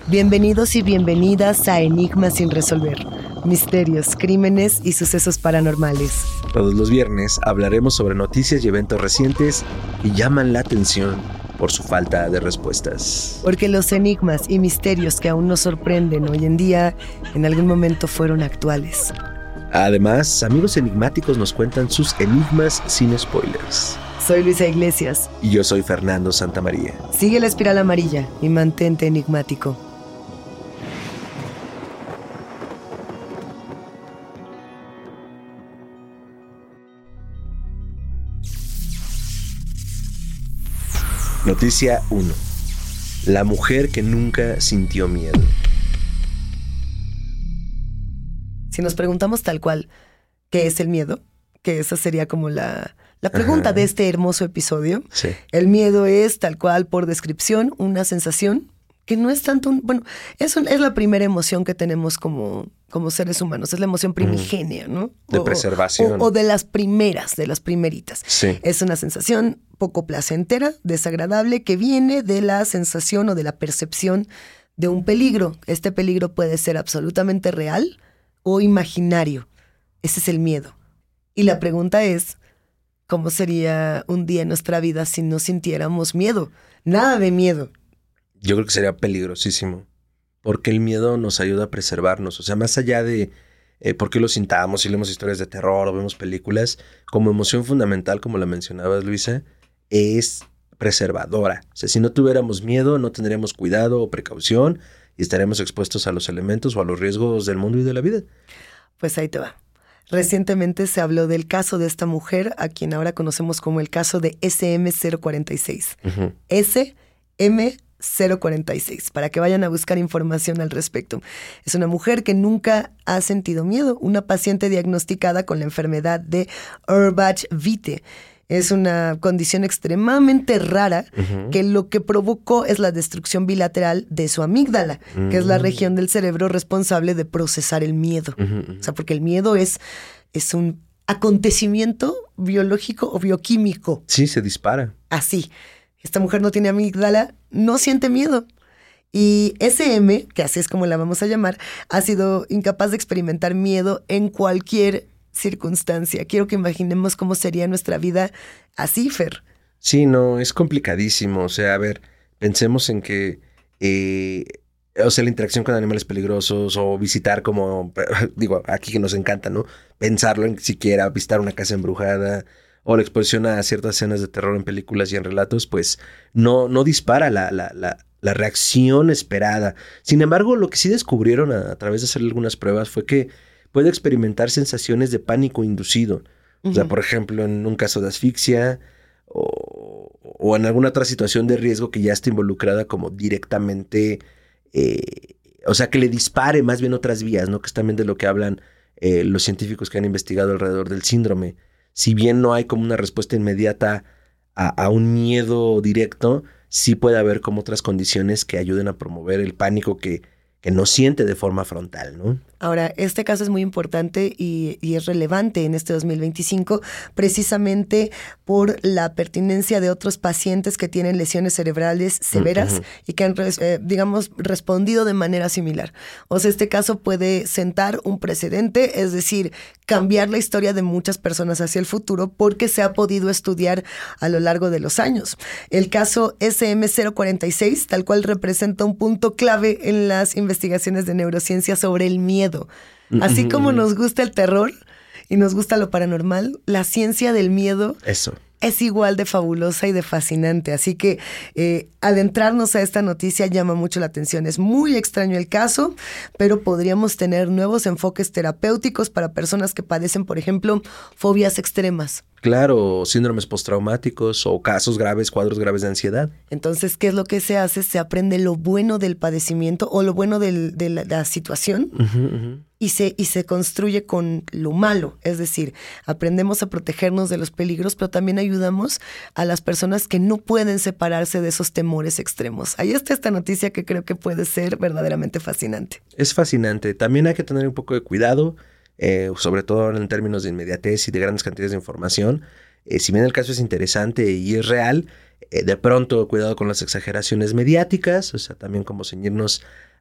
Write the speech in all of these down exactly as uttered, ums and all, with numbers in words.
Bienvenidos y bienvenidas a Enigmas sin resolver, misterios, crímenes y sucesos paranormales. Todos los viernes hablaremos sobre noticias y eventos recientes que llaman la atención por su falta de respuestas. Porque los enigmas y misterios que aún nos sorprenden hoy en día, en algún momento fueron actuales. Además, amigos enigmáticos nos cuentan sus enigmas sin spoilers. Soy Luisa Iglesias. Y yo soy Fernando Santamaría. Sigue la espiral amarilla y mantente enigmático. Noticia uno. La mujer que nunca sintió miedo. Si nos preguntamos tal cual, ¿qué es el miedo? Que esa sería como la, la pregunta Ajá. de este hermoso episodio. Sí. El miedo es, tal cual, por descripción, una sensación que no es tanto un... Bueno, es, un, es la primera emoción que tenemos como, como seres humanos. Es la emoción primigenia, ¿no? De o, preservación. O, o de las primeras, de las primeritas. Sí. Es una sensación poco placentera, desagradable, que viene de la sensación o de la percepción de un peligro. Este peligro puede ser absolutamente real o imaginario. Ese es el miedo. Y la pregunta es, ¿cómo sería un día en nuestra vida si no sintiéramos miedo? Nada de miedo. Yo creo que sería peligrosísimo, porque el miedo nos ayuda a preservarnos. O sea, más allá de eh, por qué lo sintamos, si leemos historias de terror o vemos películas, como emoción fundamental, como la mencionabas, Luisa, es preservadora. O sea, si no tuviéramos miedo, no tendríamos cuidado o precaución y estaríamos expuestos a los elementos o a los riesgos del mundo y de la vida. Pues ahí te va. Recientemente se habló del caso de esta mujer, a quien ahora conocemos como el caso de S M cero cuarenta y seis. Uh-huh. S M cero cuarenta y seis, para que vayan a buscar información al respecto. Es una mujer que nunca ha sentido miedo, una paciente diagnosticada con la enfermedad de Urbach-Witte. Es una condición extremadamente rara uh-huh. que lo que provocó es la destrucción bilateral de su amígdala, uh-huh. que es la región del cerebro responsable de procesar el miedo. Uh-huh. O sea, porque el miedo es, es un acontecimiento biológico o bioquímico. Sí, se dispara. Así. Esta mujer no tiene amígdala, no siente miedo. Y S M, que así es como la vamos a llamar, ha sido incapaz de experimentar miedo en cualquier circunstancia. Quiero que imaginemos cómo sería nuestra vida así, Fer. Sí, no, es complicadísimo. O sea, a ver, pensemos en que, eh, o sea, la interacción con animales peligrosos o visitar como, digo, aquí que nos encanta, ¿no? Pensarlo en siquiera visitar una casa embrujada o la exposición a ciertas escenas de terror en películas y en relatos, pues no, no dispara la, la, la, la reacción esperada. Sin embargo, lo que sí descubrieron a, a través de hacer algunas pruebas fue que puede experimentar sensaciones de pánico inducido. Uh-huh. O sea, por ejemplo, en un caso de asfixia o, o en alguna otra situación de riesgo que ya está involucrada como directamente, eh, o sea, que le dispare más bien otras vías, ¿no? Que es también de lo que hablan eh, los científicos que han investigado alrededor del síndrome. Si bien no hay como una respuesta inmediata a, a un miedo directo, sí puede haber como otras condiciones que ayuden a promover el pánico que, que no siente de forma frontal, ¿no? Ahora, este caso es muy importante y, y es relevante en este dos mil veinticinco precisamente por la pertinencia de otros pacientes que tienen lesiones cerebrales severas uh-huh. y que han, eh, digamos, respondido de manera similar. O sea, este caso puede sentar un precedente, es decir, cambiar la historia de muchas personas hacia el futuro porque se ha podido estudiar a lo largo de los años. El caso S M cero cuarenta y seis, tal cual, representa un punto clave en las investigaciones de neurociencia sobre el miedo. Así como nos gusta el terror y nos gusta lo paranormal, la ciencia del miedo Eso. es igual de fabulosa y de fascinante. Así que eh, adentrarnos a esta noticia llama mucho la atención. Es muy extraño el caso, pero podríamos tener nuevos enfoques terapéuticos para personas que padecen, por ejemplo, fobias extremas. Claro, síndromes postraumáticos o casos graves, cuadros graves de ansiedad. Entonces, ¿qué es lo que se hace? Se aprende lo bueno del padecimiento o lo bueno del, de la, la situación uh-huh, uh-huh. y se, y se construye con lo malo. Es decir, aprendemos a protegernos de los peligros, pero también ayudamos a las personas que no pueden separarse de esos temores extremos. Ahí está esta noticia que creo que puede ser verdaderamente fascinante. Es fascinante. También hay que tener un poco de cuidado. Eh, sobre todo en términos de inmediatez y de grandes cantidades de información. Eh, si bien el caso es interesante y es real, eh, de pronto cuidado con las exageraciones mediáticas, o sea, también como ceñirnos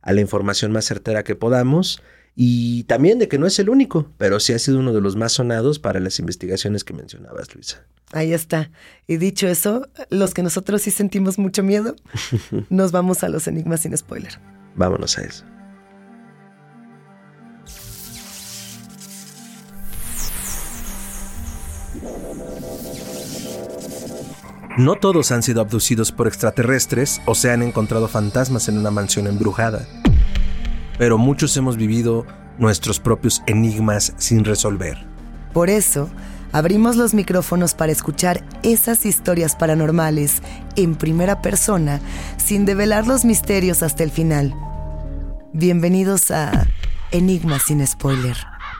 a la información más certera que podamos y también de que no es el único, pero sí ha sido uno de los más sonados para las investigaciones que mencionabas, Luisa. Ahí está. Y dicho eso, los que nosotros sí sentimos mucho miedo, nos vamos a los enigmas sin spoiler. Vámonos a eso. No todos han sido abducidos por extraterrestres o se han encontrado fantasmas en una mansión embrujada, pero muchos hemos vivido nuestros propios enigmas sin resolver. Por eso, abrimos los micrófonos para escuchar esas historias paranormales en primera persona, sin develar los misterios hasta el final. Bienvenidos a Enigmas sin spoiler.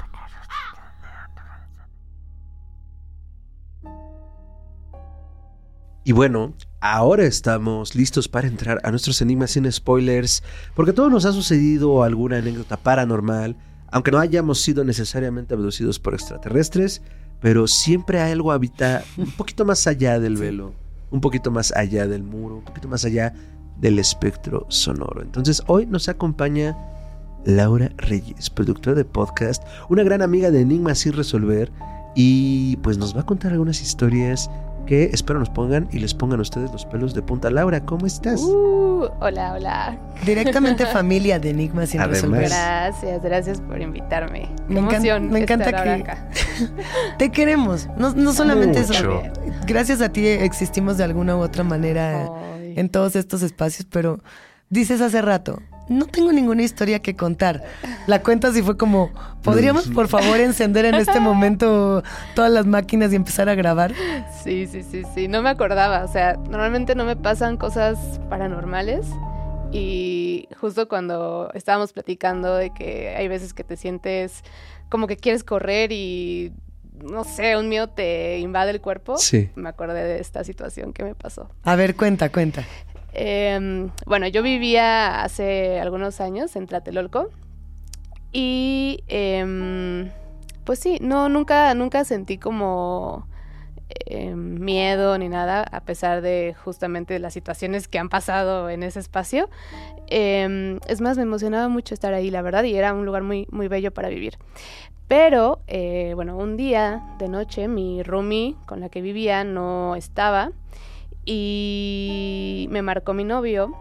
Y bueno, ahora estamos listos para entrar a nuestros enigmas sin spoilers, porque todo nos ha sucedido alguna anécdota paranormal, aunque no hayamos sido necesariamente abducidos por extraterrestres, pero siempre algo habita un poquito más allá del velo, un poquito más allá del muro, un poquito más allá del espectro sonoro. Entonces hoy nos acompaña Laura Reyes, productora de podcast, una gran amiga de Enigmas sin resolver, y pues nos va a contar algunas historias que espero nos pongan y les pongan a ustedes los pelos de punta. Laura, ¿cómo estás? Uh, hola, hola. Directamente familia de Enigmas sin Además, resolver. Gracias, gracias por invitarme. Me, encan- me encanta que acá. te queremos. No, no solamente Mucho. eso. Gracias a ti existimos de alguna u otra manera Ay. en todos estos espacios, pero dices hace rato, no tengo ninguna historia que contar. La cuentas y fue como, ¿podríamos por favor encender en este momento todas las máquinas y empezar a grabar? Sí, sí, sí, sí. No me acordaba. O sea, normalmente no me pasan cosas paranormales. Y justo cuando estábamos platicando de que hay veces que te sientes como que quieres correr y no sé, un miedo te invade el cuerpo. Sí. Me acordé de esta situación que me pasó. A ver, cuenta, cuenta. Eh, bueno, yo vivía hace algunos años en Tlatelolco y eh, pues sí, no, nunca, nunca sentí como eh, miedo ni nada, a pesar de justamente las situaciones que han pasado en ese espacio. Eh, es más, me emocionaba mucho estar ahí, la verdad, y era un lugar muy, muy bello para vivir. Pero, eh, bueno, un día de noche mi roomie con la que vivía no estaba. Y me marcó mi novio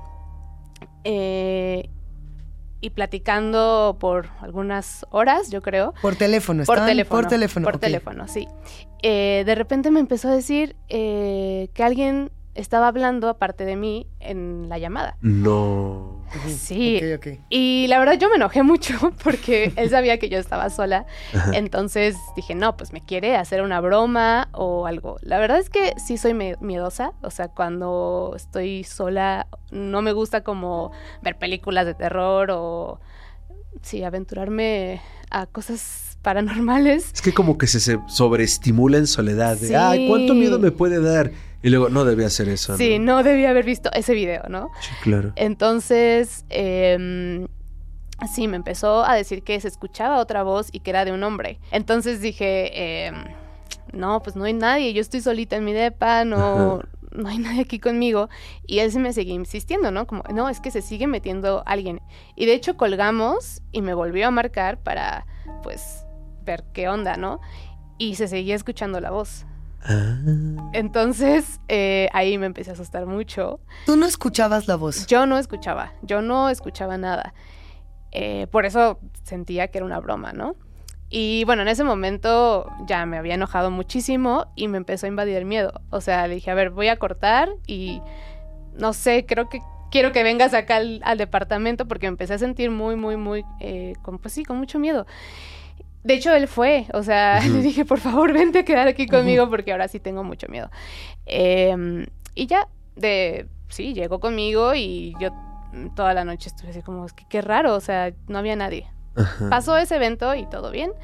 eh, y platicando por algunas horas, yo creo. Por teléfono, Por ¿estaban? teléfono. Por teléfono. Por ok. teléfono, sí. Eh, de repente me empezó a decir eh, que alguien estaba hablando aparte de mí en la llamada. No. Ujú, Sí. ok, ok. Y la verdad yo me enojé mucho porque él sabía que yo estaba sola. Ajá. Entonces dije, no, pues me quiere hacer una broma o algo. La verdad es que sí soy me- miedosa. O sea, cuando estoy sola no me gusta como ver películas de terror o, sí, aventurarme a cosas paranormales. Es que como que se, se sobreestimula en soledad. De, Sí. ay, ¿cuánto miedo me puede dar? Y luego, no debía hacer eso, Sí, ¿no? no debía haber visto ese video, ¿no? Sí, claro. Entonces, eh, sí, me empezó a decir que se escuchaba otra voz y que era de un hombre. Entonces dije, eh, no, pues no hay nadie, yo estoy solita en mi depa, no, Ajá. no hay nadie aquí conmigo. Y él se me seguía insistiendo, ¿no? Como, no, es que se sigue metiendo alguien. Y de hecho colgamos y me volvió a marcar para, pues, ver qué onda, ¿no? Y se seguía escuchando la voz. Ah. Entonces, eh, ahí me empecé a asustar mucho. Tú no escuchabas la voz. Yo no escuchaba, yo no escuchaba nada. Eh, por eso sentía que era una broma, ¿no? Y bueno, en ese momento ya me había enojado muchísimo y me empezó a invadir el miedo. O sea, le dije, a ver, voy a cortar y no sé, creo que quiero que vengas acá al, al departamento porque me empecé a sentir muy, muy, muy, eh, con, pues sí, con mucho miedo. De hecho, él fue, o sea, Ujú. le dije, por favor, vente a quedar aquí conmigo porque ahora sí tengo mucho miedo. Eh, y ya, de, sí, llegó conmigo y yo toda la noche estuve así como, es que qué raro, o sea, no había nadie. Ajá. Pasó ese evento y todo bien.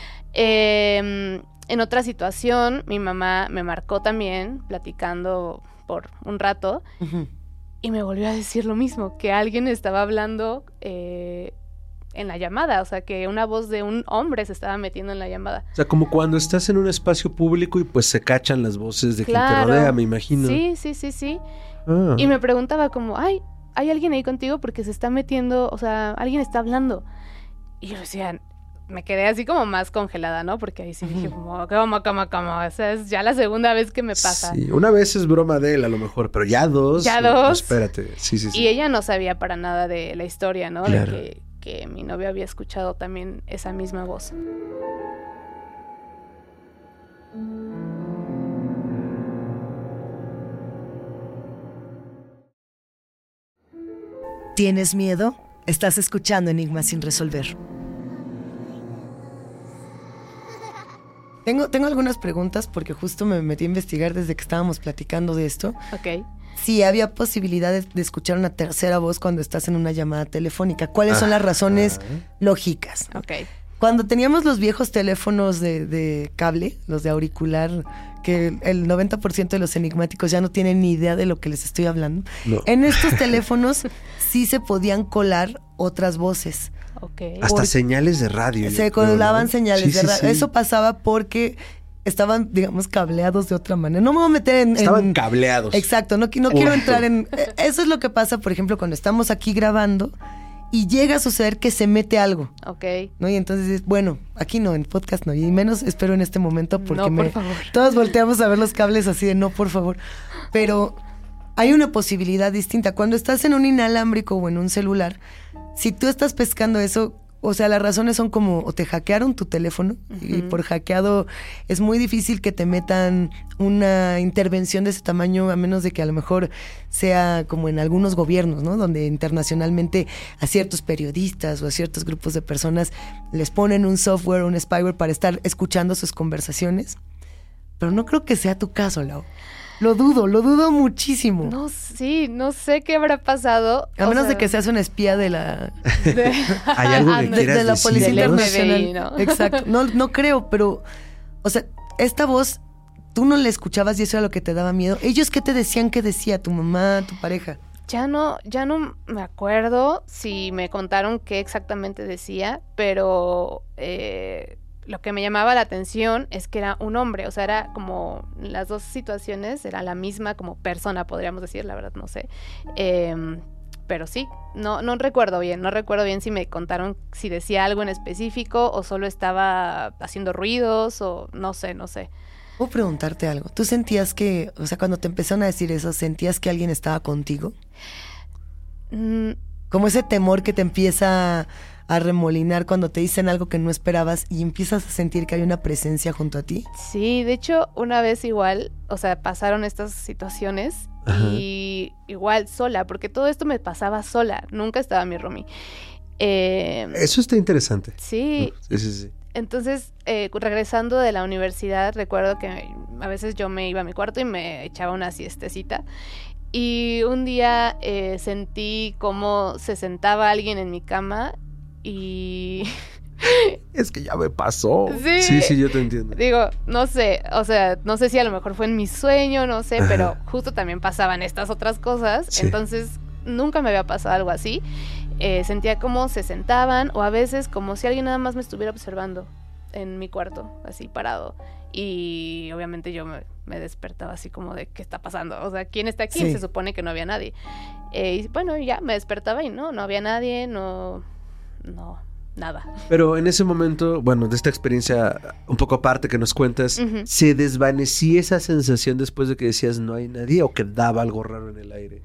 Eh, en otra situación, mi mamá me marcó también, platicando por un rato, Ujú. y me volvió a decir lo mismo, que alguien estaba hablando eh, en la llamada, o sea, que una voz de un hombre se estaba metiendo en la llamada. O sea, como cuando estás en un espacio público y pues se cachan las voces de quien te Claro. rodea, me imagino. Sí, sí, sí, sí. Ah. Y me preguntaba como, ay, ¿hay alguien ahí contigo? Porque se está metiendo, o sea, alguien está hablando. Y yo decía, me quedé así como más congelada, ¿no? Porque ahí sí dije, como, ¿cómo, cómo, cómo? O sea, es ya la segunda vez que me pasa. Sí, una vez es broma de él a lo mejor, pero ya dos. Ya dos. No, espérate, sí, sí, sí. Y ella no sabía para nada de la historia, ¿no? Claro. De que, que mi novio había escuchado también esa misma voz. ¿Tienes miedo? Estás escuchando Enigmas sin resolver. Tengo, tengo algunas preguntas porque justo me metí a investigar desde que estábamos platicando de esto. Ok. Si había posibilidad de, de escuchar una tercera voz cuando estás en una llamada telefónica. ¿Cuáles son las razones lógicas? Ok. Cuando teníamos los viejos teléfonos de, de cable, los de auricular, que el noventa por ciento de los enigmáticos ya no tienen ni idea de lo que les estoy hablando. No. En estos teléfonos sí se podían colar otras voces. Ok. Hasta Por- señales de radio. Se yo creo, colaban ¿no? señales Sí, de sí, radio. sí. Eso pasaba porque estaban, digamos, cableados de otra manera. No me voy a meter en... Estaban en- cableados. Exacto, no, qui- no Punto. quiero entrar en... eh, Eso es lo que pasa, por ejemplo, cuando estamos aquí grabando y llega a suceder que se mete algo, Ok. ¿no? Y entonces, es, bueno, aquí no, en podcast no, y menos espero en este momento porque No, por me, favor. todos volteamos a ver los cables así de no, por favor. Pero hay una posibilidad distinta. Cuando estás en un inalámbrico o en un celular, si tú estás pescando eso, o sea, las razones son como o te hackearon tu teléfono, y Ujú. por hackeado es muy difícil que te metan una intervención de ese tamaño, a menos de que a lo mejor sea como en algunos gobiernos, ¿no? Donde internacionalmente a ciertos periodistas o a ciertos grupos de personas les ponen un software o un spyware para estar escuchando sus conversaciones. Pero no creo que sea tu caso, Lau. Lo dudo, lo dudo muchísimo. No, sí, no sé qué habrá pasado. A o menos sea, de que seas una espía de la, de- Hay algo que No, de, quieras de la decir, Policía Del ¿no? F B I, Internacional. ¿no? Exacto. No, no creo, pero, o sea, esta voz, tú no la escuchabas y eso era lo que te daba miedo. ¿Ellos qué te decían que decía tu mamá, tu pareja? Ya no, ya no me acuerdo si me contaron qué exactamente decía, pero eh, lo que me llamaba la atención es que era un hombre, o sea, era como las dos situaciones, era la misma como persona, podríamos decir, la verdad no sé. Eh, pero sí, no, no recuerdo bien, no recuerdo bien si me contaron si decía algo en específico o solo estaba haciendo ruidos o no sé, no sé. Puedo preguntarte algo. ¿Tú sentías que, o sea, cuando te empezaron a decir eso, sentías que alguien estaba contigo? Mm, Como ese temor que te empieza a remolinar cuando te dicen algo que no esperabas y empiezas a sentir que hay una presencia junto a ti. Sí, de hecho, una vez igual, o sea, pasaron estas situaciones y igual sola, porque todo esto me pasaba sola, nunca estaba mi roomie. Eh, Eso está interesante. sí, Sí, sí, sí. entonces, eh, regresando de la universidad, recuerdo que a veces yo me iba a mi cuarto y me echaba una siestecita. Y un día eh, sentí cómo se sentaba alguien en mi cama y... Es que ya me pasó. Sí. Sí, sí, yo te entiendo. Digo, no sé, o sea, no sé si a lo mejor fue en mi sueño, no sé, Ajá. pero justo también pasaban estas otras cosas, Sí. entonces nunca me había pasado algo así. Eh, sentía como se sentaban o a veces como si alguien nada más me estuviera observando en mi cuarto, así parado. Y obviamente yo me, me despertaba así como de ¿qué está pasando? O sea, ¿quién está aquí? Sí. Se supone que no había nadie. Eh, y bueno, ya me despertaba y no, no había nadie, no, no, nada. Pero en ese momento, bueno, de esta experiencia un poco aparte que nos cuentas, Ujú. ¿se desvanecía esa sensación después de que decías no hay nadie o quedaba algo raro en el aire?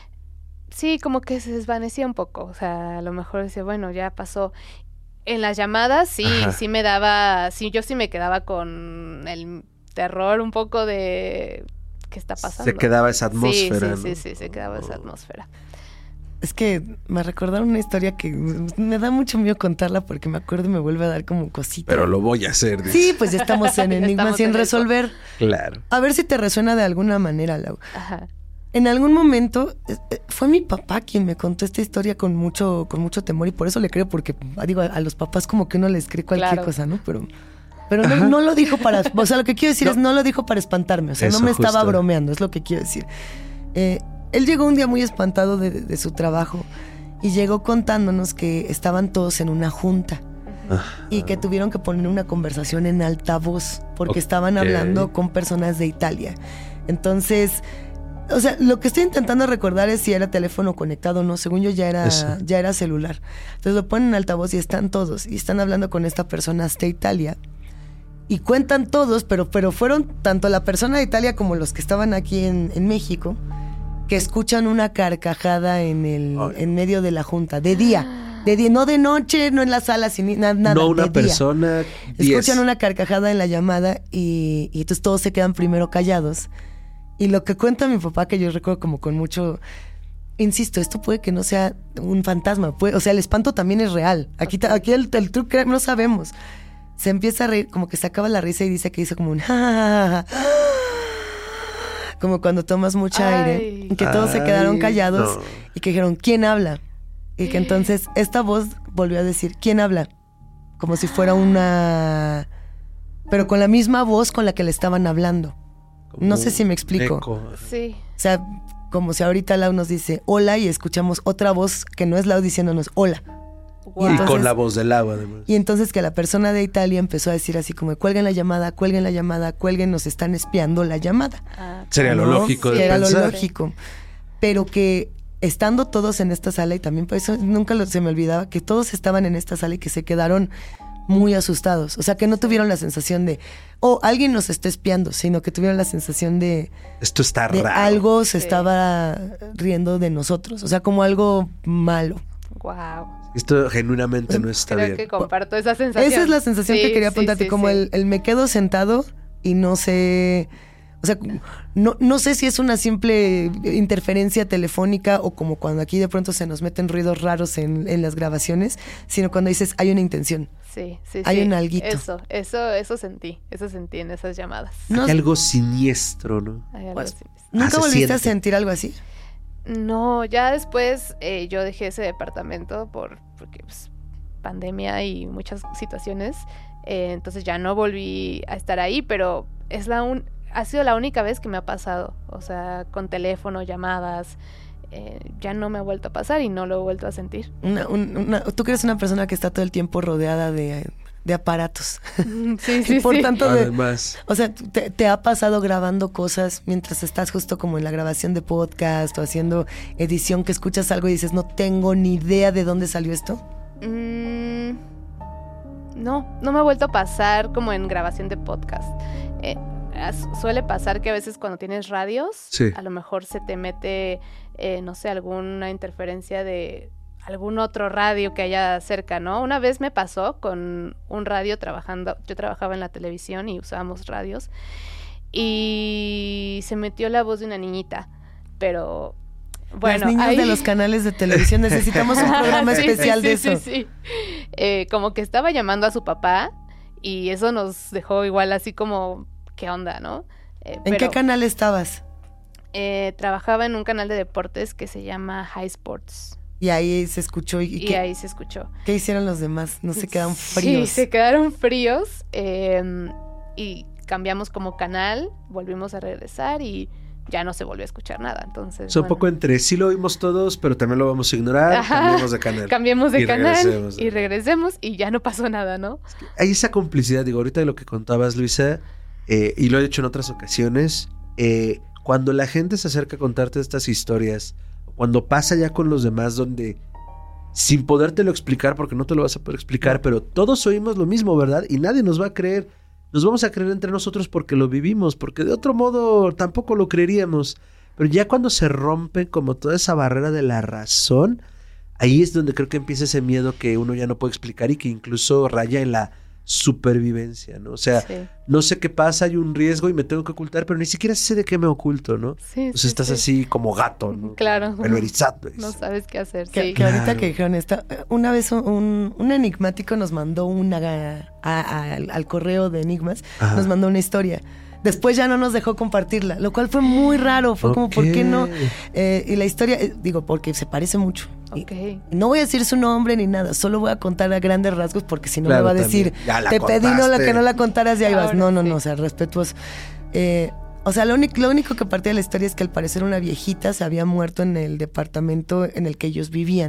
Sí, como que se desvanecía un poco, o sea, a lo mejor decía, bueno, ya pasó. En las llamadas sí, Ajá. sí me daba, sí, yo sí me quedaba con el terror un poco de ¿qué está pasando? Se quedaba esa Sí, atmósfera, sí, ¿no? sí, sí, se quedaba esa Oh. atmósfera. Es que me recordaron una historia que me da mucho miedo contarla porque me acuerdo y me vuelve a dar como cosita. Pero lo voy a hacer. dice. Sí, pues ya estamos en Ya Enigmas estamos sin en eso. resolver. Claro. A ver si te resuena de alguna manera, Lau. Ajá. En algún momento eh, eh, fue mi papá quien me contó esta historia con mucho, con mucho temor y por eso le creo, porque ah, digo, a, a los papás como que uno les cree cualquier Claro. cosa, ¿no? Pero, pero no, no lo dijo para, o sea, lo que quiero decir No. es no lo dijo para espantarme, o sea, Eso, no me estaba justo. bromeando, es lo que quiero decir. Eh, él llegó un día muy espantado de, de- de su trabajo y llegó contándonos que estaban todos en una junta y que tuvieron que poner una conversación en altavoz porque estaban Ok. hablando con personas de Italia. Entonces, O sea, lo que estoy intentando recordar es si era teléfono conectado o no. Según yo ya era, ya era celular. Entonces lo ponen en altavoz y están todos. Y están hablando con esta persona hasta Italia. Y cuentan todos, pero, pero fueron tanto la persona de Italia como los que estaban aquí en, en México, que escuchan una carcajada en el oh. en medio de la junta, de día. De día, no de noche, no en la sala, sin nada, nada. No una de persona. Día. Escuchan una carcajada en la llamada y, y entonces todos se quedan primero callados. Y lo que cuenta mi papá, que yo recuerdo como con mucho... Insisto, esto puede que no sea un fantasma. Puede, o sea, el espanto también es real. Aquí, okay. aquí el, el truco no sabemos. Se empieza a reír, como que se acaba la risa y dice que hizo como un... Ja, ja, ja, ja. Como cuando tomas mucha Ay. aire. Y que todos Ay, se quedaron callados no. y que dijeron, ¿quién habla? Y que entonces esta voz volvió a decir, ¿quién habla? Como si fuera una... Pero con la misma voz con la que le estaban hablando. Como no sé si me explico. Eco. Sí. O sea, como si ahorita Lau nos dice hola y escuchamos otra voz que no es Lau diciéndonos hola. Wow. Y, entonces, y con la voz del Lau, además. Y entonces que la persona de Italia empezó a decir así como, cuelguen la llamada, cuelguen la llamada, cuelguen, nos están espiando la llamada. Ah, Sería ¿no? lo lógico sí, de era pensar. lo lógico. Pero que estando todos en esta sala, y también por eso nunca lo, se me olvidaba, que todos estaban en esta sala y que se quedaron muy asustados. O sea, que no tuvieron la sensación de, oh, alguien nos está espiando, sino que tuvieron la sensación de... Esto está de raro. algo se sí. estaba riendo de nosotros. O sea, como algo malo. Wow. Esto genuinamente no está Creo bien. que comparto esa sensación. Esa es la sensación sí, que quería sí, apuntarte, sí, como sí. El, el me quedo sentado y no sé... O sea, no, no sé si es una simple interferencia telefónica o como cuando aquí de pronto se nos meten ruidos raros en, en las grabaciones, sino cuando dices hay una intención. Sí, sí, hay sí. un alguito. Eso, eso, eso sentí, eso sentí en esas llamadas. Hay No, algo siniestro, ¿no? Hay algo pues, siniestro. ¿Nunca Ah, se volviste siente. a sentir algo así? No, ya después eh, yo dejé ese departamento por porque pues, pandemia y muchas situaciones, eh, entonces ya no volví a estar ahí, pero es la un, ha sido la única vez que me ha pasado, o sea, con teléfono, llamadas, eh, ya no me ha vuelto a pasar y no lo he vuelto a sentir. Una, un, una, tú que eres una persona que está todo el tiempo rodeada de, de aparatos. Sí, sí, y por sí. tanto, de, Además. o sea, te, te ha pasado grabando cosas mientras estás justo como en la grabación de podcast o haciendo edición, que escuchas algo y dices, no tengo ni idea de dónde salió esto. Mm, no, no me ha vuelto a pasar como en grabación de podcast. Eh, suele pasar que a veces cuando tienes radios, sí. a lo mejor se te mete, eh, no sé, alguna interferencia de algún otro radio que haya cerca, ¿no? Una vez me pasó con un radio trabajando, yo trabajaba en la televisión y usábamos radios, y se metió la voz de una niñita, pero... Bueno, Las niñas ahí... de los canales de televisión necesitamos un programa sí, especial sí, de sí, eso. Sí, sí. Eh, como que estaba llamando a su papá y eso nos dejó igual así como, ¿qué onda, no? Eh, ¿En pero, qué canal estabas? Eh, trabajaba en un canal de deportes que se llama High Sports. Y ahí se escuchó. ¿Y, y qué, ahí se escuchó. ¿Qué hicieron los demás? ¿No se quedaron fríos? Sí, se quedaron fríos eh, y cambiamos como canal, volvimos a regresar y... ya no se volvió a escuchar nada, entonces... Es un bueno. poco entre sí lo oímos todos, pero también lo vamos a ignorar, Ajá, cambiemos de canal. Cambiemos de y canal regresemos. y regresemos y ya no pasó nada, ¿no? Es que hay esa complicidad, digo, ahorita de lo que contabas, Luisa, eh, y lo he dicho en otras ocasiones, eh, cuando la gente se acerca a contarte estas historias, cuando pasa ya con los demás donde... sin podértelo explicar, porque no te lo vas a poder explicar, pero todos oímos lo mismo, ¿verdad? Y nadie nos va a creer. Nos vamos a creer entre nosotros porque lo vivimos, porque de otro modo tampoco lo creeríamos. Pero ya cuando se rompe como toda esa barrera de la razón, ahí es donde creo que empieza ese miedo que uno ya no puede explicar y que incluso raya en la supervivencia, ¿no? O sea, sí. no sé qué pasa, hay un riesgo y me tengo que ocultar, pero ni siquiera sé de qué me oculto, ¿no? Sí, Entonces sí, sí. estás así como gato, ¿no? Claro. Pelo erizado. No sabes qué hacer, que, sí. Que ahorita claro. que dijeron esta, una vez un, un enigmático nos mandó una a, a, al, al correo de Enigmas, Ajá. nos mandó una historia. Después ya no nos dejó compartirla, lo cual fue muy raro. Fue okay. como, ¿por qué no? Eh, y la historia, eh, digo, porque se parece mucho. Okay. Y no voy a decir su nombre ni nada, solo voy a contar a grandes rasgos porque si no claro, me va a decir, te contaste. pedí no la que no la contaras y ahí Ahora vas. No, no, sí. no, o sea, respetuoso. Eh, o sea, lo único, lo único que partía de la historia es que al parecer una viejita se había muerto en el departamento en el que ellos vivían.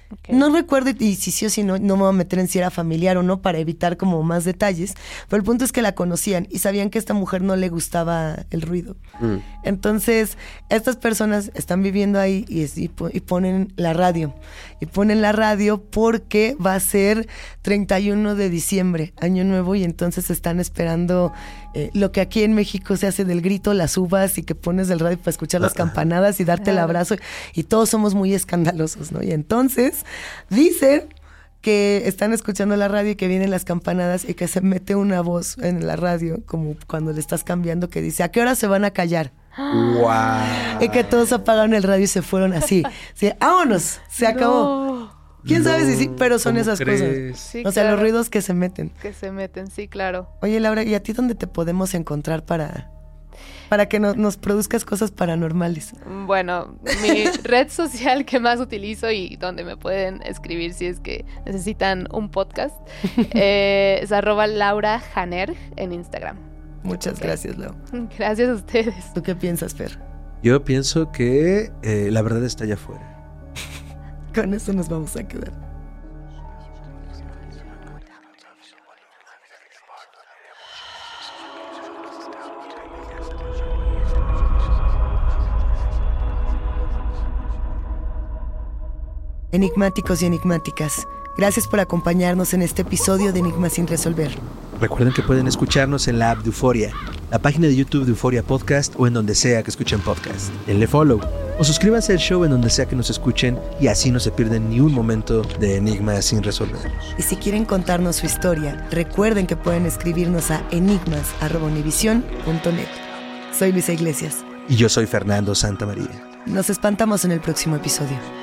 Okay. No recuerdo y si sí o si no, no me voy a meter en si era familiar o no para evitar como más detalles, pero el punto es que la conocían y sabían que a esta mujer no le gustaba el ruido. Mm. Entonces, estas personas están viviendo ahí y, y, y ponen la radio. Y ponen la radio porque va a ser treinta y uno de diciembre, Año Nuevo, y entonces están esperando eh, lo que aquí en México se hace del grito, las uvas y que pones el radio para escuchar las campanadas y darte el abrazo. Y todos somos muy escandalosos, ¿no? Y entonces dicen que están escuchando la radio y que vienen las campanadas y que se mete una voz en la radio, como cuando le estás cambiando, que dice, ¿a qué hora se van a callar? Wow. Y que todos apagaron el radio y se fueron así. Sí, vámonos, se acabó. No. ¿Quién no, sabe si sí? Pero son esas crees? Cosas. Sí, o sea, claro. Los ruidos que se meten. Que se meten, sí, claro. Oye, Laura, ¿y a ti dónde te podemos encontrar para, para que no, nos produzcas cosas paranormales? Bueno, mi red social que más utilizo y donde me pueden escribir si es que necesitan un podcast eh, es arroba Laura Janer en Instagram. Muchas okay. gracias, Lau. Gracias a ustedes. ¿Tú qué piensas, Fer? Yo pienso que eh, la verdad está allá afuera. Con eso nos vamos a quedar. Enigmáticos y enigmáticas, gracias por acompañarnos en este episodio de Enigmas sin resolver. Recuerden que pueden escucharnos en la app de Euforia, la página de YouTube de Euforia Podcast o en donde sea que escuchen podcast. Denle follow o suscríbanse al show en donde sea que nos escuchen y así no se pierden ni un momento de Enigmas sin resolver. Y si quieren contarnos su historia, recuerden que pueden escribirnos a enigmas arroba univision punto net. Soy Luisa Iglesias. Y yo soy Fernando Santamaría. Nos espantamos en el próximo episodio.